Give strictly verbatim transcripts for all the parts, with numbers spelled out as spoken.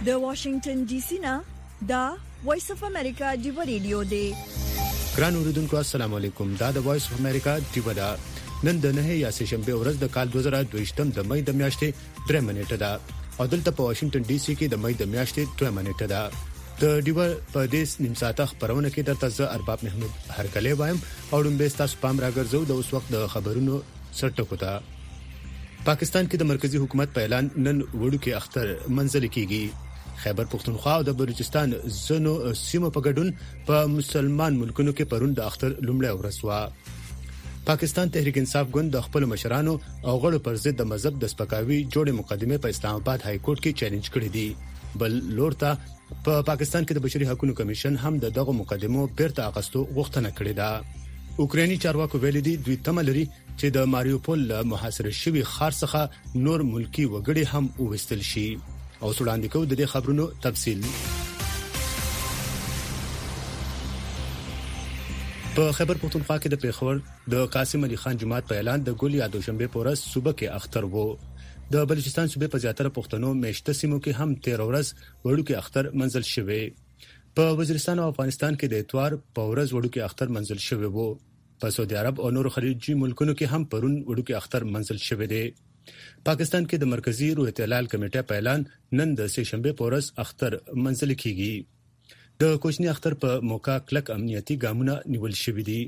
د واشنگټن ډي سي نه دا وایس اف امریکا دی ریډیو دی. ګران اوریدونکو السلام علیکم. دا د وایس اف امریکا دی ودا نن د نه یا شنبه ورځ د کال دوه زره دوه د مې د میاشتې درې منېټه ده او دلته په واشنگټن ډي سي کې د مې د میاشتې دوه منېټه ده. د دیو په دې نیم ساعته خبرونه کې درته زه ارباب محمود هرکلی وایم او دم به تاسو پام راګرځو د اوس وخت د خبرونو سرټکو ته. پاکستان کې د مرکزی حکومت په اعلان نن وړوکی اختر منځل کیږي. خیبر پختونخوا او د بلوچستان زنو سیمو په ګډون په مسلمان ملکونو کې پرون د اختر لومړی ورځ وا. پاکستان تحریک انصاف ګوند د خپل مشرانو او غړو پر ضد د مذهب د سپکاوي جوړې مقدمه په اسلام آباد های کورټ کې چیلنج کړې دي. بل لورته په پاکستان کې د بشري حقوقو کمیشن هم د دغه مقدمو بیرته اغستو غوښتنه کړې ده. اوکراني چارواکو ویلي دي دوی تمه لري چې د ماریوپول محاصره شوی ښار څخه نور ملکی وګړي هم وویستل شي. او وړاندې کوو د دې خبرونو تفصیل. په خیبر پختونخوا کې د پیښور د قاسم علي خان جماعت په اعلان د ګل یا دوشنبه پورس صوبه کې اختر وو. د بلوچستان صوبې په زیاتره پښتنو میشته سیمو کې هم تیر ورځ وړوکی اختر منځل شوی. په وزیرستان او افغانستان کې د اتوار په ورځ وړوکی اختر منځل شوی وو. په سعودي عرب او نور خلیجي ملکونو کې هم پرون وړوکی اختر منځل شوی دی. پاکستان کې د مرکزی رویت هلال کمیټه په اعلان نن د سه شنبه په ورځ اختر منځل کیږي. د کوچنی اختر په موقع کلک امنیتي ګامونه نیول شوې دي.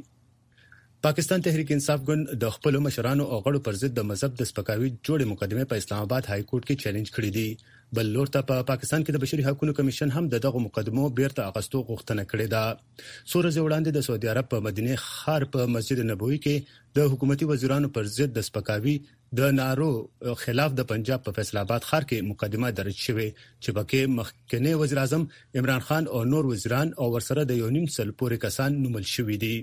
پاکستان تحریک انصاف ګوند د خپل مشرانو او غړو پر ضد د مذهب د سپکاوي جوړې مقدمه په اسلام آباد های کورټ کې چیلنج کړې دي. بل لورته په پاکستان کې د بشري حقوقو کمیشن هم دغه مقدمو بیرته اغستو غوښتنه کړې ده. سورز وړاندې د سعودي عرب په مدینه خار په مسجد نبوي کې د حکومتي وزیرانو پر ضد د سپکاوي د نارو خلاف د پنجاب په فیصل آباد ښار کې مقدمه درج شوه چې پکې مخکنی وزیر اعظم عمران خان او نور وزیران او ورسره د یونین سل پورې کسان نومل شوي دي.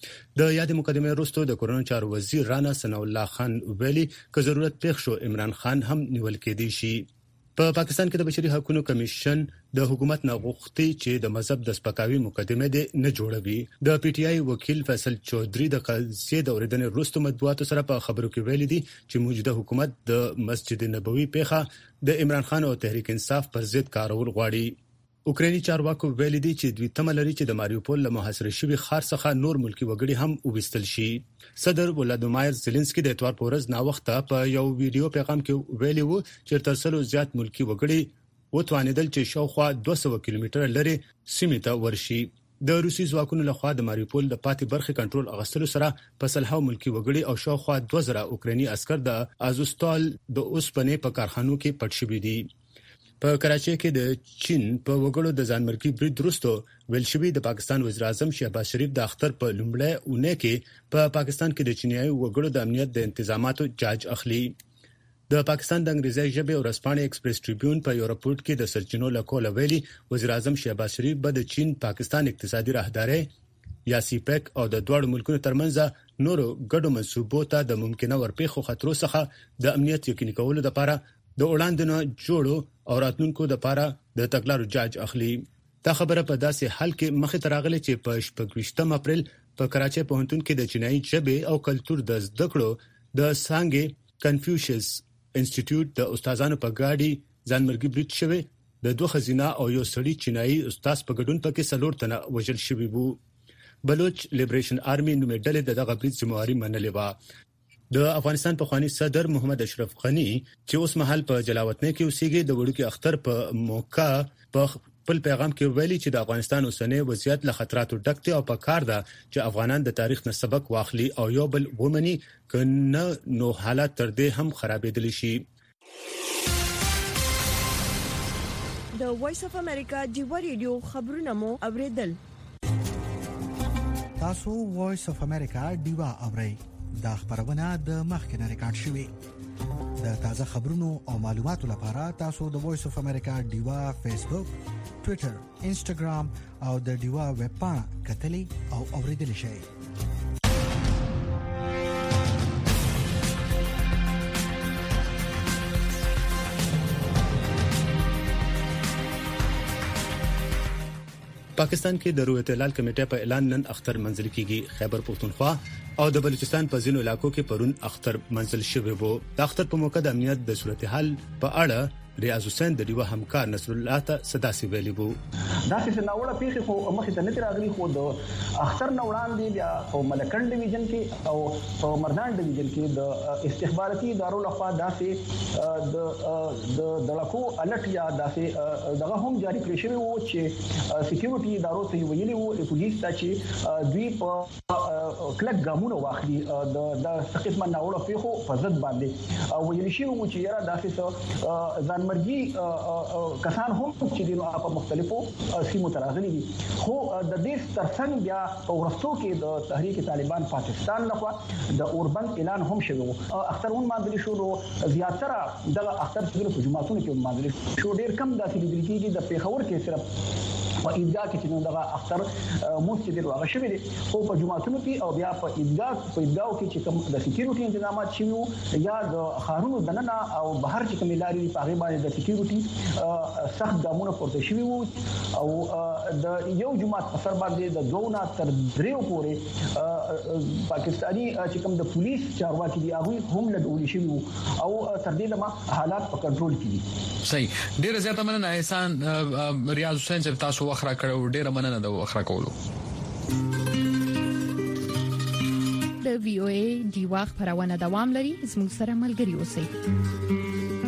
د یاد مقدمه وروسته د کورونو چارو وزیر رانا ثناء الله خان ویلي که ضرورت پېښ شو عمران خان هم نیول کېدی شي. په پا پاکستان کې د بشري حقوقو کمیشن د حکومت نه غوښتي چې د مذهب د سپکاوي مقدمه دې نه جوړوي. د پی ټی آی وکیل فیصل چودري د قضیې د اوریدنې وروسته مطبوعاتو سره په خبرو کې ویلي دي چې موجوده حکومت د مسجد نبوي پیښه د عمران خان او تحریک انصاف پر ضد کارول غواړي. اوکراني چارواکو ویلي دي چې دوی تمه لري چې د ماریوپول له محاصره شوی ښار څخه نور ملکی وګړي هم وویستل شي. صدر ولادیمیر زيلنسکي د اتوار په ورځ نا وخته په یو ویډیو پیغام کې ویلي وو چې تر څلو زیات ملکی وګړي وتوانیدل چې شاوخوا دوه سوه کیلومتره لري سیمه ته ورشي. د روسي ځواکونو لخوا د ماریوپول د پاتې برخې کنټرول اغستلو سره په سلهاو ملکی وګړي او شاوخوا دوه زره اوکراني عسكر د ازوستال د اوسپنې په کارخانو کې پټ شوي دي. په کراچۍ کې د چین په وګړو د ځانمرګي برید وروسته ویل شوی د پاکستان وزیر اعظم شهباز شریف د اختر په لومړی اونۍ کې په پاکستان کې د چینایي وګړو د امنیت د تنظیماتو جاج اخلي. د پاکستان د انګریزي ژبې او رسپانې ایکسپریس ټریبیون په یو راپورټ کې د سرچینو لکول ویلي وزیر اعظم شهباز شریف به د چین پاکستان اقتصادي راهداري یا سی پیک او د دوه ملکونو ترمنځ نورو ګډو منصوبو ته د ممکنه ورپېښو خطرو څخه د امنیت یقیني کولو لپاره د وړاندې جوړو او راتلونکو د لپاره د تګلارو جاج اخلي. دا خبره په داسې حال کې مخې ته راغله چې په شپږم اپریل په کراچۍ پوهنتون کې د چینایي ژبې او کلتور د زده کړو د سانګې کنفیوشس انسټیټیوټ د استادانو په ګاډي ځانمرګي برید شوی. د دوه خزینه او یو سړی چینایي استاد په ګډون پکې څلور تنه وژل شوي وو. بلوچ لیبریشن آرمي نومې ډلې د دغه برید ذمہواري منلې و. د افغانستان پخوانی صدر محمد اشرف غنی چې اوس مهال په جلاوطن کې اوسېږي د وړوکی اختر په موقع په خپل پیغام کې ویلي چې د افغانستان اوسنۍ وضعیت له خطراتو ډک دی او په کار ده چې افغانان د تاریخ نه سبق واخلي او یو بل ومني کنه نو حالات تر دې هم خرابېدلی شي. د وایس اف امریکا دی ریډیو خبرونه مو اوریدل. تاسو وایس اف امریکا دیوا اورئ. دا خبرونه د مخکنه ریکارډ شوې. د تازه خبرونو او معلوماتو لپاره تاسو د وایس اف امریکا دیوا فیسبوک، ټوئیټر، انسټاګرام او د دیوا ویب پاڼه کتلی او اوریدلی شئ. پاکستان کې د رویت هلال کمیټه په اعلان نن اختر منځل کیږي. خیبر پختونخوا او د بلوچستان په ځینو علاقو کې پرون اختر منځل شوی وو. د اختر په موقع د امنیت د صورتحال په اړه ریاض حسین د ډیوا همکار نصر الله ته صدا سی ویلی وو دا چې ناوړه پیښه خو مخې ته نه راغلي خو د اختر نوړان دی بیا په ملکن ډیویژن کې او په مردان ډیویژن کې د استخباراتي ادارو لخوا داسې د د دلکو الټ یا داسې دغه هم جاری کړی شوی وو چې سکیورټي ادارو ته ویلي وو د پولیس ته چې دوی په کلک ګامونه واخلي د د قسمه ناوړه پیښو په ضد باندې او ویل شي وو چې یاره داسې ځانمرګي کسان هم چې د په مختلفو سیمو تراغلي دي خو د دې ترڅنګ بیا په ورستو کې د تحریک طالبان پاکستان لخوا د اوربند اعلان هم شوی وو اخترون ماندل شو زیاتره د اختر په جمعاتونو کې ماندل شو ډیر کم داسې لیدل کېږي د پیښور کې صرف په عیدګاه کې چې دغه اختر مسجد الواغه شوی دی خو په جمعاتونو کې او بیا په عیدګاه په عیدګاو کې چې کوم د سکیورټي تنظیمات شوی یا د خارونو دننه او بهر چې کوم لاري په هغه باندې د سکیورټي سخت ګامونه پورته شوی وو او د یو جمعات په سر باندې د دوه تر دریو پورې پاکستانی چې کوم د پولیس چارواکي دي هغه هم لګول شوی وو او تر دې لمه حالات په کنټرول کې دي صحیح ډیر زیاته مننه احسان ریاض حسین چې تاسو وخره کړو ډیر مننه د وخره کولو د وی او ای دی واخ پرونه دوام لري زموږ سره ملګری اوسئ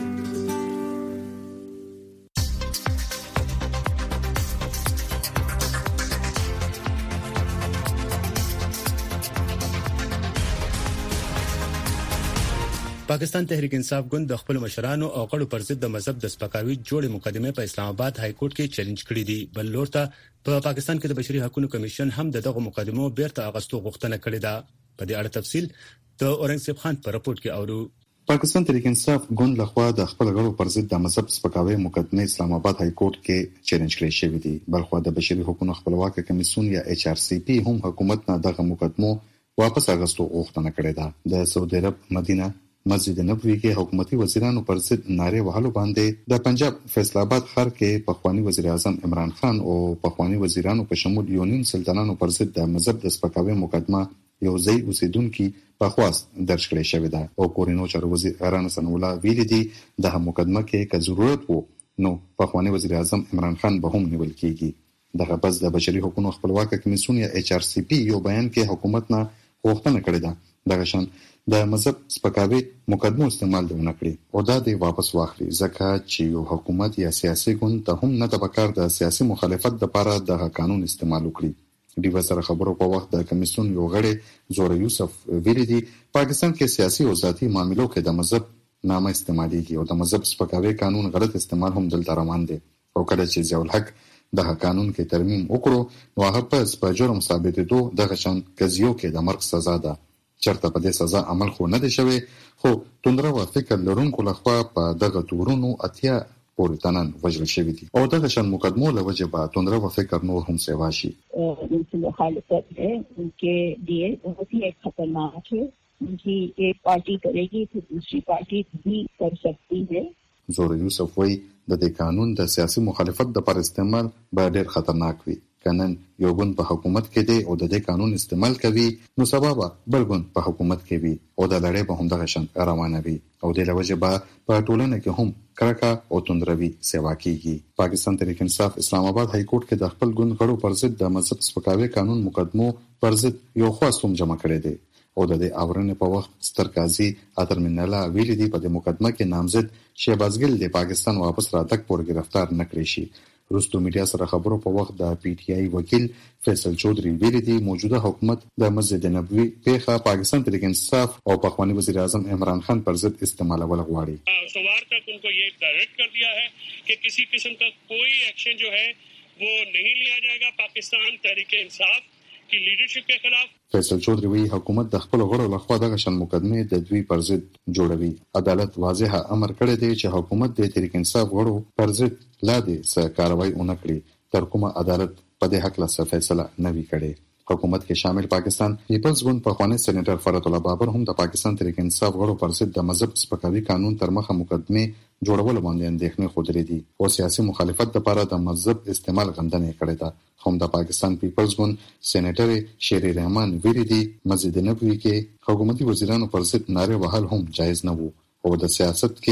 پاکستان تحریک انصاف ګوند د خپل مشرانو او غړو پر ضد د مذهب د سپکاوي جوړې مقدمه په اسلام آباد های کورټ کې چیلنج کړې دي بل لور ته په پاکستان کې د بشري حقوقو کمیشن هم دغه مقدمه بیرته اغستو غوښتنه کړې ده په دې اړه تفصیل د اورنګزیب خان په راپورټ کې اورو پاکستان تحریک انصاف ګوند لخوا د خپل غړو پر ضد د مذهب سپکاوي مقدمه اسلام آباد های کورټ کې چیلنج کړې شوې دي بلخو د بشري حقوقو خپلواک کمیسیون یا ایچ آر سی پی هم حکومت نه دغه مقدمه واپس اغستو غوښتنه کړې ده د سعودي عرب مدینه مسجد نبوي کې حکومتي وزیرانو پر ضد ناره وهلو باندې د پنجاب فیصل آباد ښار کې پخوانی وزیر اعظم عمران خان او پخوانی وزیرانو په شمول یونین سلطنانو پر ضد د مذهب د سپکاوي مقدمه یو ځای اوسیدونکو په خواست درج کړې شوې ده او کورینو چارو وزیر رانه سن الله ویلي دي د مقدمه کې که ضرورت وو نو پخوانی وزیر اعظم عمران خان به هم نیول کیږي دغه بس د بشري حقوقو خپلواک کمیسیون یا ایچ آر سی پی یو بیان کې حکومت نه غوښتنه کړې ده دغه شان د مذهب سپکاوي مقدمو استعمال دونه کړی او دا دی واپس واخلي ځکه چې یو حکومت یا سیاسي ګوند ته هم نه د بکار د سیاسي مخالفت لپاره د قانون استعمال وکړي د وزیر خبرو په وخت د کمیسیون یو غړي زور یوسف ویلي دی پاکستان کې سیاسي او ذاتي معاملو کې د مذهب نامه استعماليږي او د مذهب سپکاوي قانون غلط استعمال هم دلته روان دي او کله چې ضیاء الحق د قانون کې ترمیم وکړو نو هغه په جرم ثابتېدو دغه شان قضیو کې د مرګ سزا ده چرته په دې سزا عمل خو نه دی شوی خو توندره و فکر لرونکو لخوا په دغه تورونو اتیا پورتنن وجل شوی دي او دغه شان مقدمو له وجه به توندره و فکر نور هم سیوا شي ان سے مخالفت ہے ان کے لیے بہت ہی ایک خطرناک ہے ان کی ایک پارٹی کرے گی تو دوسری پارٹی بھی کر سکتی ہے زور یوسف وی د دې قانون د سیاسي مخالفت د پر استعمال به ډېر خطرناک وي کنن یو ګوند په حکومت کې دی او د دې قانون استعمال کوي نو سبب بل ګوند په حکومت کې وي او د لړۍ په هم دغه شان روانه وي او د لوجه به په ټولنه کې هم کرکا او توندروي سیوا کیږي پاکستان تحریک انصاف اسلام آباد های کورټ کې د خپل ګوند غړو پر ضد د مذهب سپکاوي قانون مقدمو پر ضد یو خاص هم جمع کړی دی او د دې اورنې په وخت ستر قاضي اتر من الله ویلي دی په مقدمه کې نامزد شهباز ګل د پاکستان واپس راتګ پور گرفتار نکړي شي روستو میډیا سره خبرو په وخت د پی ټی آی وکیل فیصل چودري ویلي دی موجوده حکومت د مسجد نبوي پیخه پاکستان تحریک انصاف او پخوانی وزیر اعظم عمران خان پر ضد استعمالول غواړي سوار تک ان کو یہ ڈائریکٹ کر دیا ہے کہ کسی قسم کا کوئی ایکشن جو ہے وہ نہیں لیا جائے گا پاکستان تحریک انصاف کی لیڈرشپ کے خلاف فیصل چودري وی حکومت د خپل غړو لخوا دغه شان مقدمه د دوی پر ضد جوړوي عدالت واضح امر کړی دی چې حکومت د تحریک انصاف غړو پر ضد لا دې څه کاروایی ونکړي تر کومه عدالت په دې حق لا څه فیصله نه وی کړي حکومت کې شامل پاکستان پیپلز ګوند په خواني سېنیټر فرات الله بابر هم د پاکستان تحریک انصاف غړو پر ضد د مذهب سپکاوي قانون تر مخه مقدمه جوړول باندې اندېښنې خوده دي او سیاسي مخالفت لپاره د مذهب استعمال غندنه کړې ده هم د پاکستان پیپلز ګوند سېنیټر شيري رحمان ویلي دي مسجد نبوي کې حکومتي وزیرانو پر ضد ناره وهل هم جایز نه وو او د سیاست کې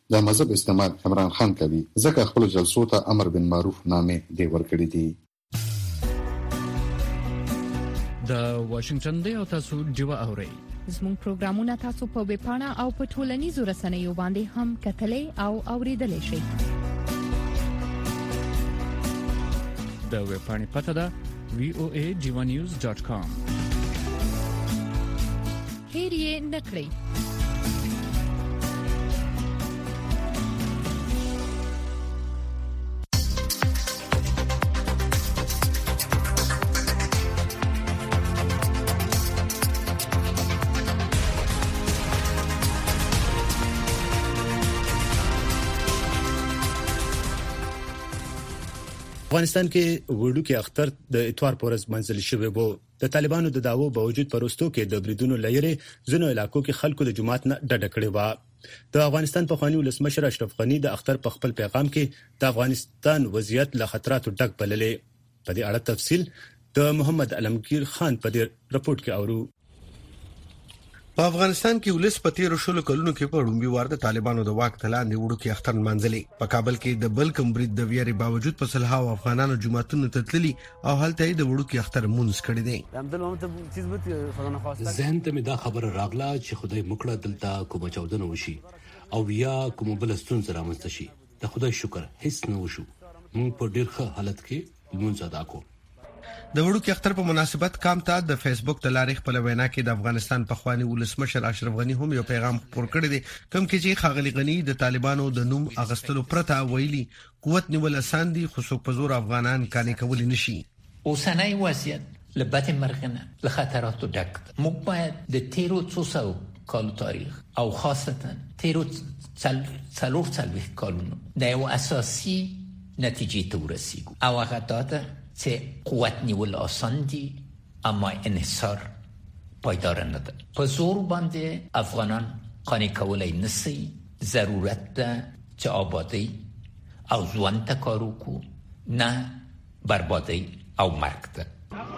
د مذهب استعمال عمران خان کوي ځکه خپل جلسو ته امر بن معروف نامه دی ورکړي دي. د واشنگټن دی او تاسو ډیوا اورئ. زموږ پروګرامونه تاسو په ویب پاڼه او په ټولنیزو رسنیو باندې هم کتلې او اوریدلای شئ. د ویب پاڼې پته ده وی او ای ډیوا نیوز ډاٹ کام. هیر یې نکړئ. افغانستان کې وړوکی اختر د اتوار پورز منځل شوی وو. د طالبانو د داوو باوجود پروستو کې د بریدونو لایره ځینو علاقو کې خلکو د جماعت نه ډډه کړې و. د افغانستان په خواني ولسمشر اشرف غنی د اختر په خپل پیغام کې د افغانستان وضعیت له خطراتو ډک بللې. په دې اړه تفصیل د محمد علمگیر خان په دې رپورت کې اورو. په افغانستان کې ولس په تیر شلو کلونو کې په ډومبي وار د طالبانو د واک تلاندې وړو کې اختر منځلي. په کابل کې د بلکم برید د ویری باوجود په صلحاو افغانانو جماعتونو ته تللي او هلته د وړو کې اختر مونږ کړی دی. ذهن ته مې دا خبر راغله چې خدای مکړه دلته کوم چودنه وشي او یا کوم بل ستونزه رامنځته شي. د خدای شکر هیڅ نه وشو. موږ په ډیر ښه حالت کې مونږ ادا کوو. د وړو کې اختر په مناسبت کام ته د فیسبوک د لارې خپل وینا کې د افغانستان په خواني ولسمشر اشرف غنی هم یو پیغام خپور کړی دی کوم کې چې خاغلی غنی د طالبانو د نوم اغستلو پرته ویلي قوت نیول آسان دي خو څوک په زور افغانان کانې کول نشي. اوسنۍ وضعیت لبد مرغنه له خطراتو ډک ده. موږ باید د تیرو څو سو کالو تاریخ او خاصتا تیرو څلور څلوېښت کالونو د یو اساسي نتیجې ته ورسیږو او هغه دا ده چې قوت نیول آسان دي اما انحصار پایدار نه ده. په زور باندې افغانان قانع کولای نشي. ضرورت ده چې آبادی او ځوان ته کار وکړو نه بربادی او مرګ ده.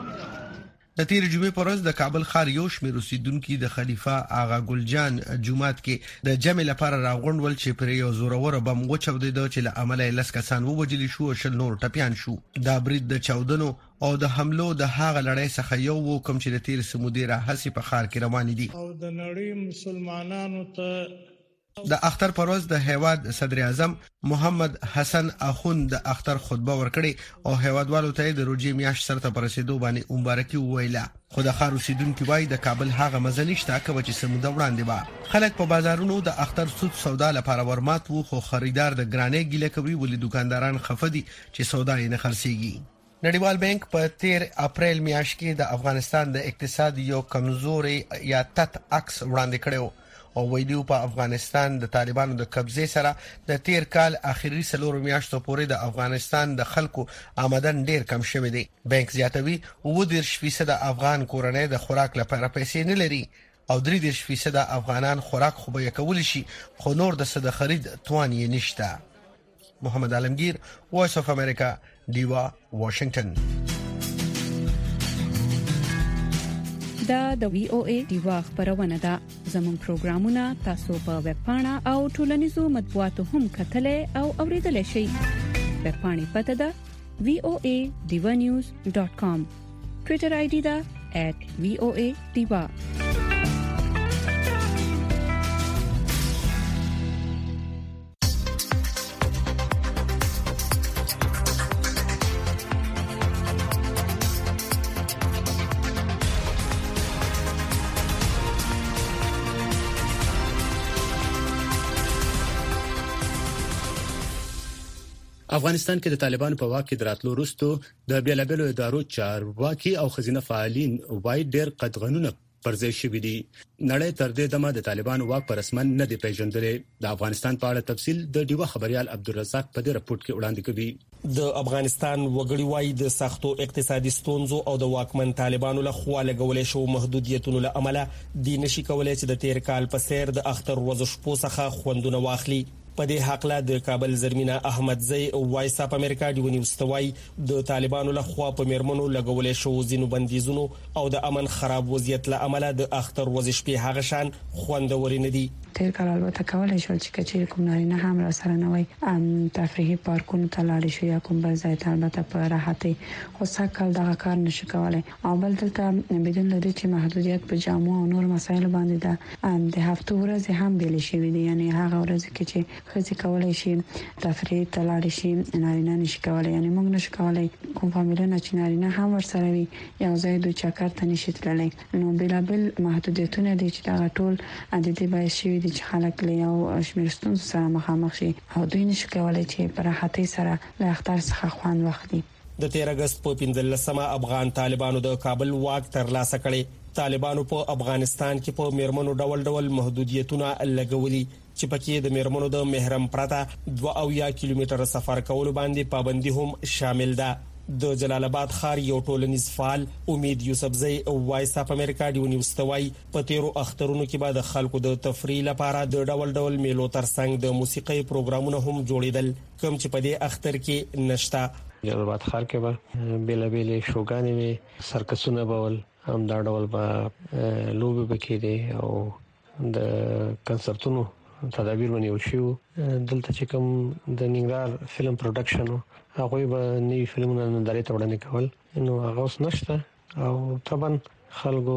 د تیر جمعې پر ورځ د کابل ښار یو شمېر اوسیدونکو د خلیفہ آغا ګلجان جومات کې د جمع لپاره راغونډول چې پر یو زورور بم وچودید چې له عمله لس کسان ووجل شو او شل نور ټپيان شو. دا برید د چودنو او د حملو د هاغه لړۍ څخه یو و کوم چې د تیر سمودیره هسي په ښار کې روان دي. او د نړۍ مسلمانانو ته د اختر پروز د هیواد صدر اعظم محمد حسن اخوند د اختر خطبه ورکړي او هیوادوالو ته د روزي میاش سره پر رسیدو باندې مبارکي وویله. خو د خار اوسیدونکو وای د کابل هغه مزنیشته کوي چې سموده وړاندې با خلک په بازارونو د اختر سود سودا لپاره ورمات وو خو خریدار د ګرانې ګیله کوي ولې دکانداران خفدي چې سودا یې نه خرڅيږي. نړیوال بانک په تیر اپریل میاشت کې د افغانستان د اقتصاد یو کمزوري یا تت عکس وړاندې کړو او ویډیو په افغانستان د طالبانو د قبضه سره د تیر کال اخیری سلور میاشتو پورې د افغانستان د خلکو آمدن ډیر کم شوی دی. بانک زیاتوي او د فیصد افغان کورنۍ د خوراک لپاره پیسې نه لري او درې فیصد افغانان خوراک خو به کول شي خو نور د صد خرید توان یې نشته. محمد علمگیر وایس اف امریکا دیوا واشنگټن. دا د وی او ای دیوا خبرونه ده. زموږ پروګرامونه تاسو په ویب پاڼه او ټولنیزو مطبوعاتو هم کتلې او اوریدلای شئ. ویب پاڼې پته ده وی او ای دیوا نیوز ډاٹ کام. ټوئیټر آی ډي ده ایٹ وی او ای دیوا. افغانستان کې د طالبانو په واک کې دراتلو وروسته د بیلابېلو ادارو چارواکي او خزینه فعالین وای ډېر قدغنونه پرځای شوي دي. نړۍ تر دې دمه د طالبانو واک پر رسمن نه دی پیژندلې. د افغانستان په اړه تفصیل د ډیوا خبريال عبدالرزاق په دې رپورت کې وړاندې کوي. د افغانستان وګړي وای د سختو اقتصادي ستونزو او د واکمن طالبانو له خوا لګولې شو محدودیتونو له امله د نشي کولای چې د تیر کال په سیر د اختر ورځ شپو څخه خوندونه واخلي. په دې حق لا د کابل زرمینه احمدزی وایس اپ امریکا دی ونیوستوي د طالبانو له خوا په میرمنو لګولې شو زینو بندیزونو او د امن خراب وضعیت له امله د اختر ورزش په هغه شان خوندوري نه دي. تیر کال البته کولای شو چې کچې کوم نارینه هم را سره نه وای ام تفریحي پارکونو ته لاړ شي یا کوم بل ځای ته البته په راحتي خو سکل دغه کار نشي کولای او بل دلته بدون لري چې محدودیت په جامو او نور مسایل باندې ده ام د هفته ورځ هم بیل شي وي یعنی هغه ورځ کې چې خځې کولای شي تفریح ته لاړ شي نارینه نشي کولای یعنی موږ نشي کولای کوم فامیلونه چې نارینه هم ورسره وي یو ځای دوی چکر ته نشي تللی نو بلابل محدودیتونه دي چې دا ټول د دې باعث شي چې خلک له یو شمیرستون سره مخامخ شي او دوی نشي کولای چې په راحتۍ سره له اختر څخه خوند واخلي. د تیر اگست په پنځلسمه افغان طالبانو د کابل واک ترلاسه کړي. طالبانو په افغانستان کې په میرمنو ډول ډول محدودیتونه لګولي چې پکې د میرمنو د محرم پرته دوه او یا کیلومتر سفر کول باندې پابندي هم شامل ده. د جلال آباد ښار یو ټولنیز فعال امید یوسفزئی وایس اپ امریکا دی ونیوستوي په تیرو اخترونو کې بعد خلکو د تفریح لپاره د ډول ډول میلو ترڅنګ د موسیقي پروګرامونه هم جوړیدل کوم چې په دې اختر کې نشتا. جلال آباد ښار کې به بیل بیل شوګانې وي سرکسونه بول هم دا ډول به لوبي بکې دي او د کنسرتونو تدابیر ونیول شو. دلته چې کوم د ننګرهار فلم پروډکشن هغه به نوی فلمونه نندارې ته وړاندې کول نو هغه اوس نشته او طبعا خلکو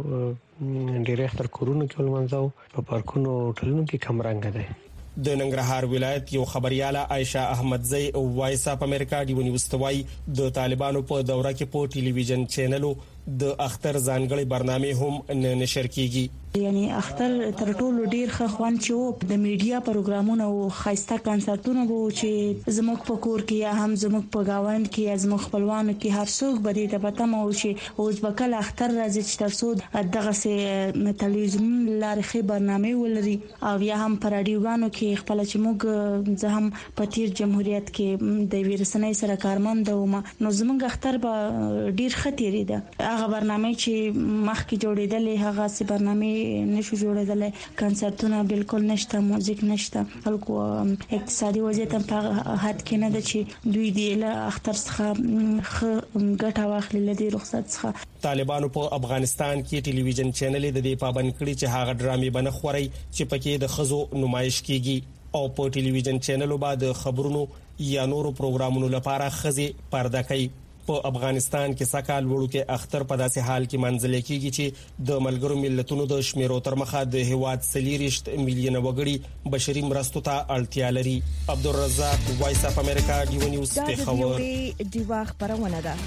ډېر اختر کورونه کې ولمنځو په پارکونو ټولنو کې کم رنګ ده. د ننګرهار ولایت یو خبرياله عائشہ احمدزئی وایس اپ امریکا دی ونیوستوي د طالبانو په دوره کې په ټلویزیون چینلو د اختر ځانګړي برنامه هم نشر کیږي. یعنی اختر تر ټولو ډیر ښه خوند چې د میډیا پروګرامونه او خاصه کنسرتونه وو چې زموږ په کور کې یا هم زموږ په گاوند کې یا زموږ خپلوانو کې هر څوک به دې ته پته مو چې اوس به کله اختر راځي چې ترڅو دغه سه ټلویزیون لارې برنامه ولري او یا هم پر رادیوګانو کې خپل چې موږ زه هم په تیر جمهوریت کې د ویرسنۍ سره کارمند وم نو زموږ اختر به ډیر خطرې ده. هغه برنامه چې مخکې جوړېدلې هغه سه برنامه نشو جوړېدل کنسرتونه بالکل نشته موزیک نشته خلکو اقتصادي وضعیت په حد کې نه ده چې دوی د اختر څخه ګټه واخلي لدی رخصت څخه. طالبانو په افغانستان کې ټلویزیون چینل د دې پابند کړي چې هغه ډرامې بنه خوري چې پکې د خزو نمایش کیږي او په ټلویزیون چینلو باندې خبرونو یا نورو پروګرامونو لپاره خزي پرده کوي. په افغانستان کې سکهال وړو کې اختر په داسې حال کې منځل کېږي چې د ملګرو ملتونو د شمیرو تر مخه د هواد سلیریشت میلیونه وګړي بشري مرستو ته اړتیا لري. عبدالرزاق وایس اپ امریکا دیو نیوز پیښور. دیوا خبرونه ده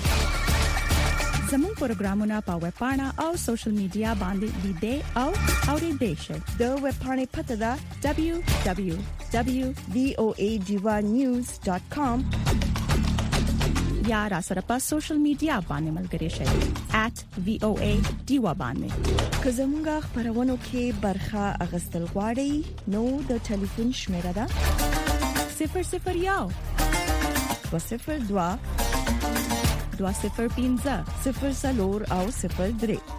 زموږ پروګرامونه په ویب پاڼه او سوشل میډیا باندې لیدې او اورېدې شئ. د ویب پاڼې پته ده دبليو دبليو دبليو ډاٹ وی او اے دیوا نیوز ډاٹ کام یا را سره په سوشل میډیا باندې ملګری شئ ایٹ وی او اے دیوا باندې. که زموږه خبرونو کې برخه اغستل غواړئ نو د ټلیفون شمیره ده صفر صفر یو دو صفر دو دو صفر پنځه صفر څلور او صفر درې.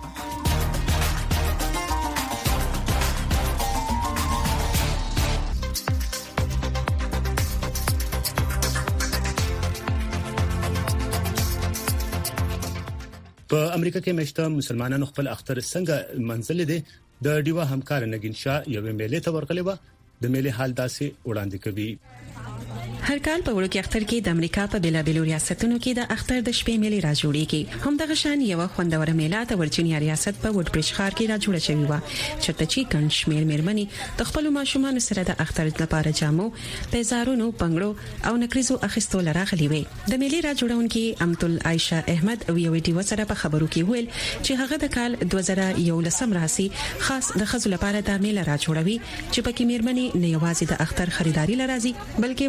په امریکا کې مشته مسلمانانو خپل اختر څنګه منځل دي د ډیوا همکار نگین شاه یو میلې ته ورغلی و د میلې حال داسې وړاندې کوي. هر کال په وړو کې اختر کې د امریکا په بیلابیلو ریاستونو کې د اختر د شپې میلې را جوړیږي. هم دغه شان یو خوندوره میله د ورجینیا ریاست په وډ برج ښار کې را جوړه شوې و چې چې ګڼ شمېر میرمنې د خپل ماشومان سره د اختر لپاره جامو، پیزارونو، پنګړو او نکریزو اخیستو لراغلي وي. د میلې را جوړونکي امتل عائشہ احمد او یو ډیو سره په خبرو کې ویل چې هغه د کال دوه زره یولسم راسي خاص د خزو لپاره د میله را جوړوي چې پکې میرمنې نه یوازې د اختر خریداري لرازي بلکې وړو کې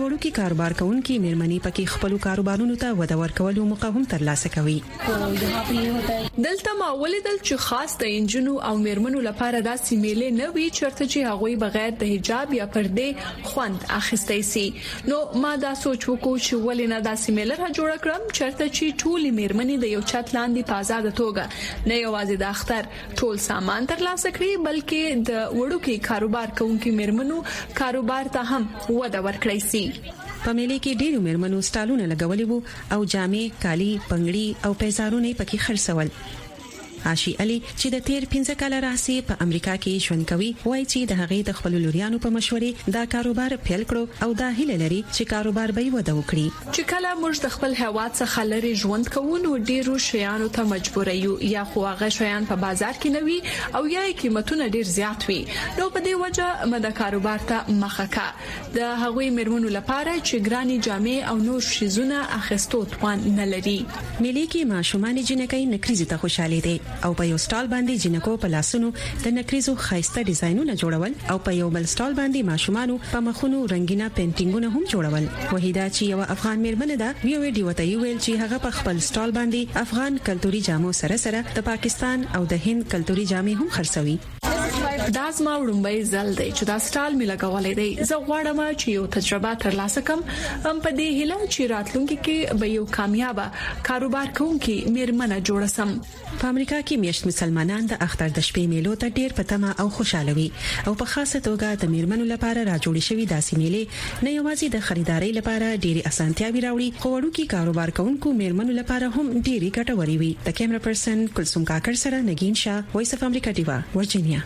کاروبار کوونکي میرمنې پکې خپل کاروبارونو ته وده ورکولو موقع هم ترلاسه کوي. دلته ما ولیدل چې خاص د انجنونو او میرمنو لپاره دا سیمېلې نه وی چرته چې هغوی بغیر د حجاب یا پردې خوند اخیستای سي. نو ما دا سوچ وکړ چې ولې نه دا سیمېلې را جوړ کړم چرته چې ټول میرمنې د یو چت لاندې په آزاد توګه نه یوازې د اختر ټول سامان ترلاسه کړي بلکې د وړوکي کاروبار کوونکي میرمنو کاروبار ته هم وده ورکړي سي. په میلې کې ډېر میرمنو سټالونه لګولي وو او جامې، کالي، پنګړي او پیزارونه پکې خرڅول. عاشي علي چې د تیر پنځه کال راهسي په امریکا کې ژوند کوي وایي چې د هغې د خپل لوريانو په مشورې دا کاروبار پیل کړو او دا هیله لري چې کاروبار به وده وکړي. چې کله موږ د خپل هیواد څخه لري ژوند کوو نو ډیرو شیانو ته مجبور یو یا خو هغه شیان په بازار کې نه وي او یا قیمتونه ډیر زیات وي. نو په دې وجه مده کاروبار ته مخه کا د هغوی میرمنو لپاره چې ګراني جامې او نور شیزونه اخیستو توان نه لري. میلې کې ماشومان جنکۍ نکریزي ته خوشاله دي او په یو سټال باندې جنکو په لاسونو د نکریزو خاصه ډیزاینونه جوړول او په یو بل سټال باندې ماشومانو په مخونو رنگینه پینټینګونه هم جوړول. وحیدا چې یو افغان میرمن ده وی وی دی وته ویل چې هغه په خپل سټال باندې افغان کلتوري جامو سره سره د پاکستان او د هند کلتوري جامې هم خرڅوي. دا زما وړاندې ځل دی چې دا سټال مې لګولې دی. زه غواړم چې یو تجربه ترلاسه کړم هم په دې هیله چې راتلونکي کې به یو کامیاب کاروبار کوونکی میرمن جوړ سم. په امریکا کې میشت مسلمانان د اختر د شپې میلو ته ډیر پتمه او خوشاله وي او په خاصه توګه د میرمنو لپاره راجوړې شوې داسې میلې نه یوازې د خریدارۍ لپاره ډېری اسانتیاوي راوړي خو وړوکي کاروبار کوونکو میرمنو لپاره هم ډېری ګټوري وي. د کیمرا پرسن کلثوم کاکر سره نگین شاه، وایس اف امریکا دیوا، ورجینیا.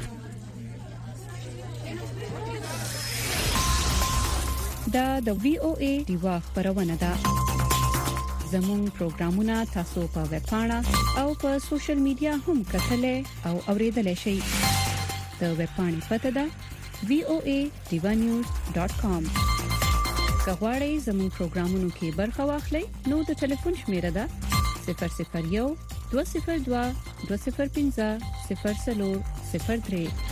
دا د وی او ای دیوا خبرونه ده. زموږ پروګرامونه تاسو په ویب پاڼه او په سوشل میډیا هم کتلای او اوریدلای شئ. د ویب پاڼې پته ده وی او ای دیوا نیوز ډاٹ کام. کغواړئ زموږ پروګرامونو کې برخه واخلئ نو د ټلیفون شمیره ده صفر صفر یو دوه صفر دوه دوه صفر پنځه صفر صفر صفر درې.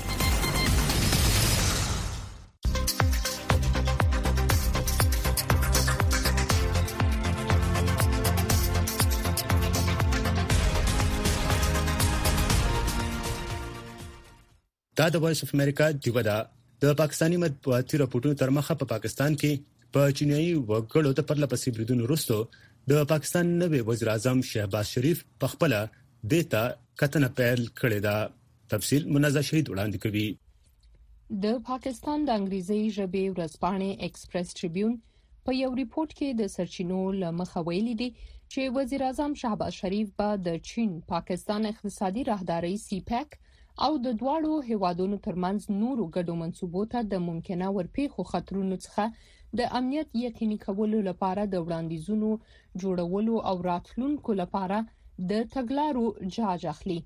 دا د وایس اف امریکا دیوا ده. د پاکستاني مطبوعاتي راپورټونو تر مخه په پاکستان کې په چینایي وګړو ته پرله پسې بریدونو وروسته د پاکستان نوی وزیر اعظم شهباز شریف په خپل دیتا کتنه پیل کړې ده. تفصیل منازع شهید وړاندې کوي. د پاکستان د انګریزي ژبې ورځپاڼې ایکسپریس ټریبیون په یو ریپورت کې د سرچینو لمخه ویلي دي چې وزیر اعظم شهباز شریف به د چین پاکستان اقتصادي راهداري سی پیک او د دواړو هیوادونو ترمنځ نورو ګډو منصوبو ته د ممکنه ورپېښو خطرونو څخه د امنیت یقیني کولو لپاره د وړاندیزونو جوړولو او راتلونکو لپاره د تګلارو جاج اخلي.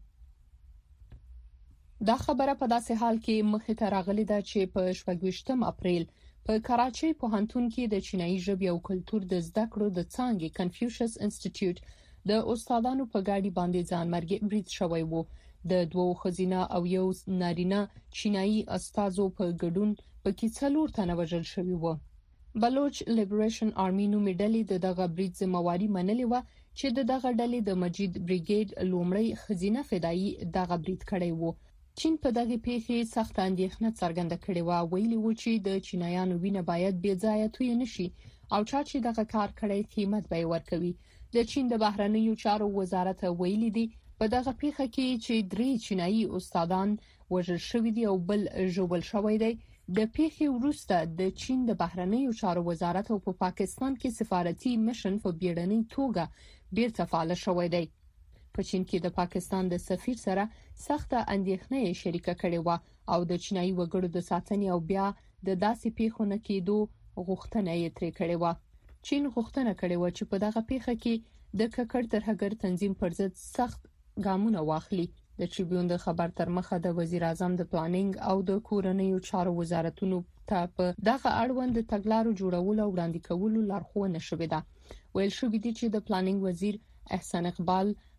دا خبره په داسې حال کې مخې ته راغلې ده چې په شپږویشتم اپریل په کراچۍ پوهنتون کې د چینایي ژبې او کلتور د زده کړو د څانګې کنفیوشس انسټیټیوټ د استادانو په ګاډي باندې ځانمرګي برید شوی وو. د دوو خزینه او یو نارینه چینایي استادو په ګډون پکې څلور تنه وژل شوي وو. بلوچ لیبریشن آرمي نومې ډلې د دغه برید ذمہواري منلې و چې د دغه ډلې د مجید بریګیډ لومړی خزینه فدایي دغه برید کړی وو. چین په دغه پیښې سخت اندېښنه څرګنده کړې و، ویلي و چې د چینایانو وینه باید بې ځایه توی نشي او چا چې دغه کار کړی قیمت به ورکوي. د چین د بهرنیو چارو وزارت ویلي دی په دغه پیښه کې چې درې چینایي استادان وژل شوي دي او بل ژوبل شوی دی. د پیښې وروسته د چین د بهرنیو چارو وزارت او په پا پاکستان کې سفارتي مشن په بیړنۍ توګه بیرته فعال شوی دی. په چین کې د پاکستان د سفیر سره سخت اندېښنه شریکه کړې و او د چینایي وګړو د ساتنې او بیا د داسې پیښو نه کېدو غوښتنه یې ترې کړې و. چین غوښتنه کړې و چې په دغه پیښه کې د ککړ ترهګر تنظیم پر ضد سخت ګامونه واخلي. د ټریبیون د خبر تر مخه د وزیر اعظم د پلانینګ او د کورنیو چارو وزارتونو ته په دغه اړوند تګلارو جوړولو او وړاندې کولو لارښوونه شوې ده. ویل شوې دي چې د پلانینګ وزیر احسان اقبال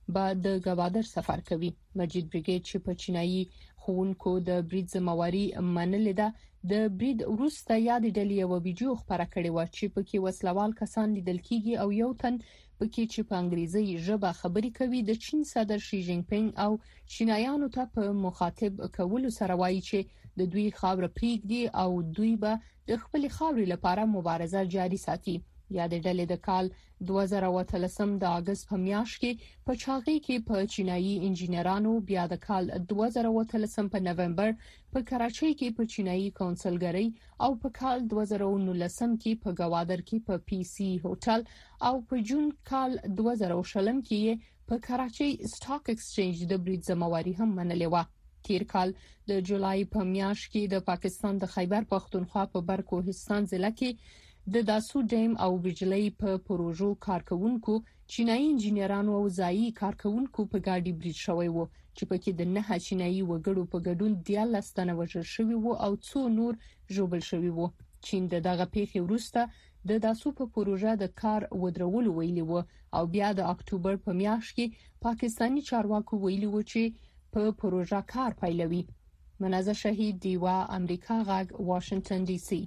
به د گوادر سفر کوي. مجید بریګیډ چې په چینایي خوونکو د برید ذمہواری منلې ده د برید وروسته یاد ډلې یو ویډیو خبره کړې و چې په کې وسلوال کسان لیدل کیږي او یو تن په کې چې په انګریزي ژبه خبرې کوي د چین صدر شي جین پینګ او چینایانو ته په مخاطب کولو سره وایي چې د دوی خاور پریږدي او دوی به د خپل خاورې لپاره مبارزه جاري ساتي. یاد ډلې د کال دوه زره او اتلسم د اگست په میاشت کې په چاغي کې په چینایي انجینرانو بیا د کال دوه زره او اتلسم په نومبر په کراچۍ کې په چینایي کونسلګری او په کال دوه زره او نولسم کې په گوادر کې په پی سی هوټل او په جون کال دوه زره او شلم کې په کراچۍ سټاک ایکسچینج د برید ذمہواری هم منلې و. تیر کال د جولای په میاشت کې د پاکستان د خیبر پختونخوا په برکوهستان ضلع کې د داسو ډیم او بجلی په پروژو کارکونکو چینایي انجینرانو او ځایي کارکونکو په ګاډي برید شوی وو چې پکې د نه چینایي وګړو په ګډون دیارلس تنه وژل شوی وو او څو نور ژوبل شوی وو. چین د دغه پیښې وروسته د داسو په پروژه د کار ودرولو ویلي وو او بیا د اکتوبر په میاشت کې پاکستانی چارواکو ویلي وو چې په پروژه کار پیلوي. منازه شهید دیوا امریکا غاګ واشنگټن ډي سي.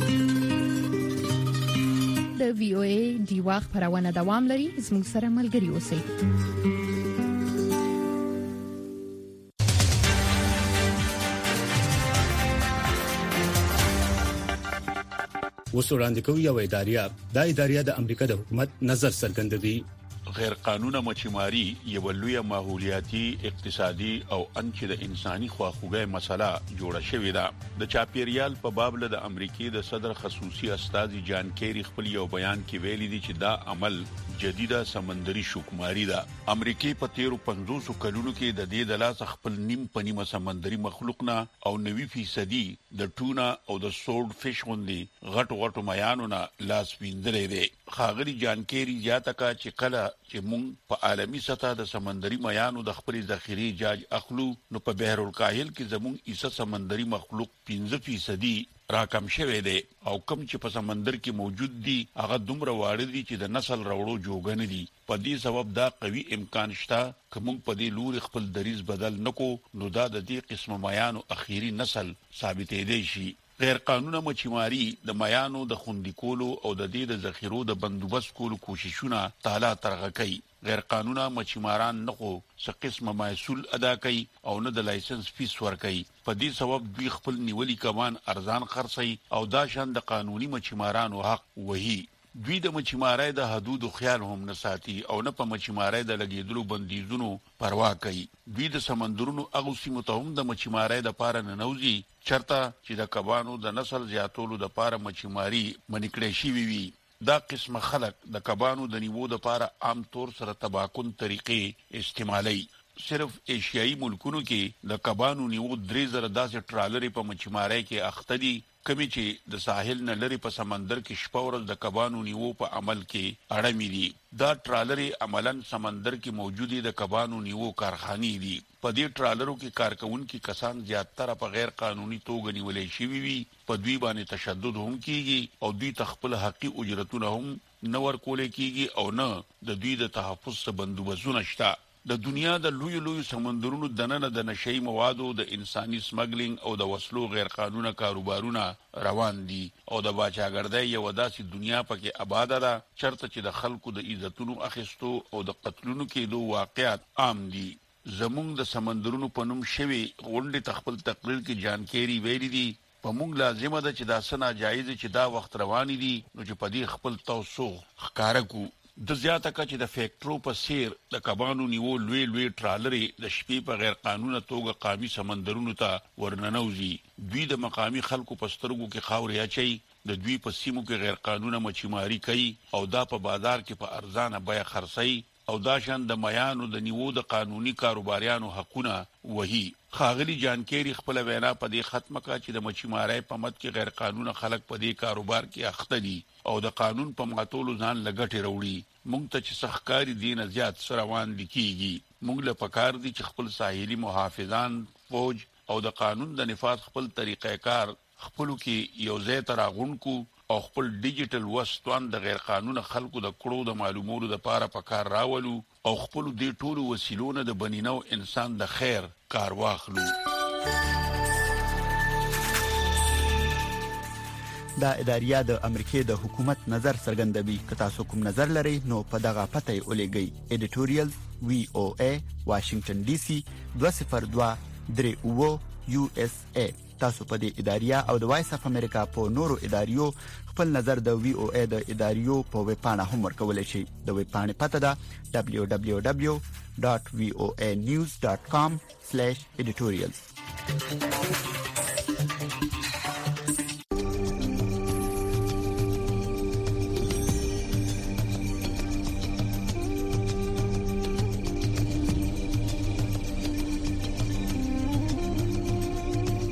د وی او ای دیوا خبرونه دوام لري. زموږ سره ملګري اوسئ. اوس وړاندې کوي یو اداریه د اداریه د امریکا د حکومت نظر څرګندوي. غیر قانونه مچماري یو لوی ماحولیاتي اقتصادي او انچ د انساني خواخوږي مسله جوړه شوې ده. د چاپیریال په باب له د امریکای د صدر خصوصي استاذ جان کیری خپل یو بیان کې ویلي دي چې دا عمل جديده سمندري شوکماري ده. امریکای په تیرو پنځوس کلونو کې د دې د لاس خپل نیم پنیمه سمندري مخلوق نه او نوي فیصدي د ټونا او د سورډ فش غوندي غټ غټ میانو نه لاس ویندلې دي. خاغلی جان کیری زیاته کا چې کله چې مونږ په عالمي سطح د سمندري میانو د خپل ذخیره جاج اخلو نو په بحر الکاهل کې زموږ ایسه سمندري مخلوق پنځه فیصدي راکم شوه دی او کم چې په سمندر کې موجود دي هغه دومره واړه دي چې د نسل راوړو جوګن دي. په دې سبب دا قوي امکان شته چې موږ په دې لوري خپل دریز بدل نکو نو دا د دې قسم میانو اخیری نسل ثابتې دی شي. غیر قانونه مچماري د میانو د خوندیکولو او د دې د ذخیرو د بندوبست کولو کوششونه تعالی ترغه کوي. غیر قانونه مچماران نه خو څه قسمه محصول ادا کوي او نه د لایسنس فیس ورکوي. په دې سبب دوی خپل نیولي کمان ارزان خرڅي او دا شان د قانوني مچمارانو حق وهي. دوی د مچمارۍ د حدود خیال هم نه ساتي او نه په مچمارۍ د لګیدلو بندیزونو پروا کوي. دوی د سمندرونو هغه سیمو ته هم د مچمارۍ د پاره نه نوځي چرته چې د کبانو د نسل زیاتولو د پاره مچماري منکړې شي وي. دا قسمه خلق د کبانو د نیوو د پاره عام طور سره تباکن طریقې استعمالي. صرف ایشیایي ملکونو کې د کبانو نیوو درې زره داسې ټرالرې په مچمارۍ کې اخته دي کمی چې د ساحل نه لري په سمندر کې شپه ورځ د کبانو نیوو په عمل کې اړه دي. دا ټرالرې عملاً سمندر کې موجودي د کبانو نیوو کارخانې دي. په دې ټرالرو کې کارکونکي کسان زیاتره په غیر قانوني توګه نیولې شوي وي. په دوی باندې تشدد هم کیږي او دوی تخپل حقي اجرتونه هم نه ورکول کیږي او نه د دوی د تحفظ څخه بندوبستونه شته. د دنیا د لوی لوی سمندرونو دننه د نشئی موادو د انساني سمګلینګ او د وسلو غیر قانونه کاروبارونه روان دي او د باچاګردۍ یو داسې دنیا پکې آباد ده چرته چې د خلکو د عزتونو اخیستو او د قتلونو کېدو واقعیت عام دي. زمونږ د سمندرونو په نوم شوی غونډې تخپل تقریر کې جان کیری ویلي دي په مونږ لازمه ده چې دا سنا جایز چې دا وخت رواني دي نو چې په دې خپل توسو ښکارا کو. د زیاته کا چې د فیکټرو په سیر د کبانو نیو لوی لوی ټرالرې د شپې په غیر قانونه توګه قامي سمندرونو ته ورننوزي. دوی د مقامی خلکو په سترګو کې خاورې اچي د دوی په سیمو کې غیر قانونه مچماري کوي او دا په بازار کې په ارزانه بیه خرڅي او دا شان د میانو د نیو د قانوني کاروباریانو حقونه وهي. خاغلی جان کیری خپل وینا په دې ختمه کا چې د مچمارۍ په مت کې غیر قانونه خلک په دې کاروبار کې اخته دي او د قانون په ماتولو ځان لګټي وروړي. مونږ ته چې سخکاری دین زیات سروان لیکيږي. مونږ له پکار دي چې خپل ساحلي محافظان فوج او د قانون د نفاذ خپل طریقې کار خپلو کې یو ځای تر غونکو او خپل ډیجیټل وسوان د غیر قانوني خلکو د کړو د معلوماتو لپاره په کار راولو او خپل د ټولو وسیلونو د بنینو انسان د خیر کار واخلو. دا اداریه د امریکای د حکومت نظر څرګندوي. که تاسو کوم نظر لرئ نو په دغه پته ولېږئ. ایډیټوریال وی او ای واشنگټن ډي سي دوه صفر دوه درې اوه یو اس ای. تاسو په دې اداریه او د وایس اف امریکا په نورو اداریو خپل نظر د وی او ای د اداریو په ویب پاڼه هم ورکولای شئ. د ویب پاڼې پته ده دبليو دبليو دبليو ډاټ وی او ای نیوز ډاټ کام سلیش ایډیټوریالز.